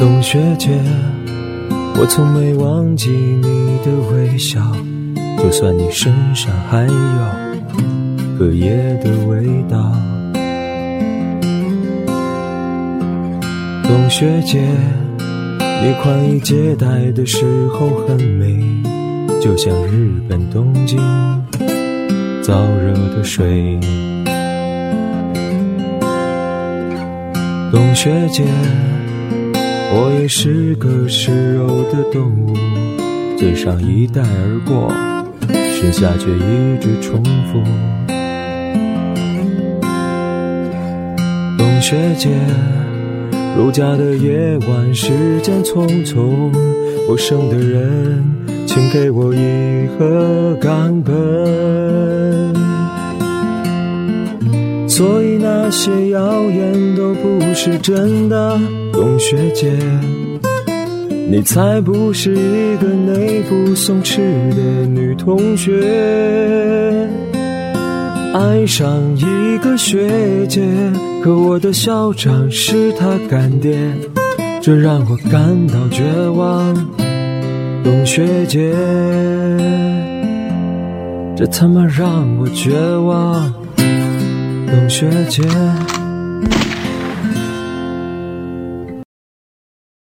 董学姐，我从没忘记你的微笑，就算你身上还有隔夜的味道。董学姐，你宽衣解带的时候很美，就像日本东京燥热的水。董学姐，我也是个食肉的动物，嘴上一带而过，时下却一直重复。董学姐，如假的夜晚，时间匆匆，我生的人，请给我一盒冈本。所以那些谣言都不是真的，董学姐，你才不是一个内部松弛的女同学。爱上一个学姐，可我的校长是她干爹，这让我感到绝望。董学姐，这他妈让我绝望。董学姐。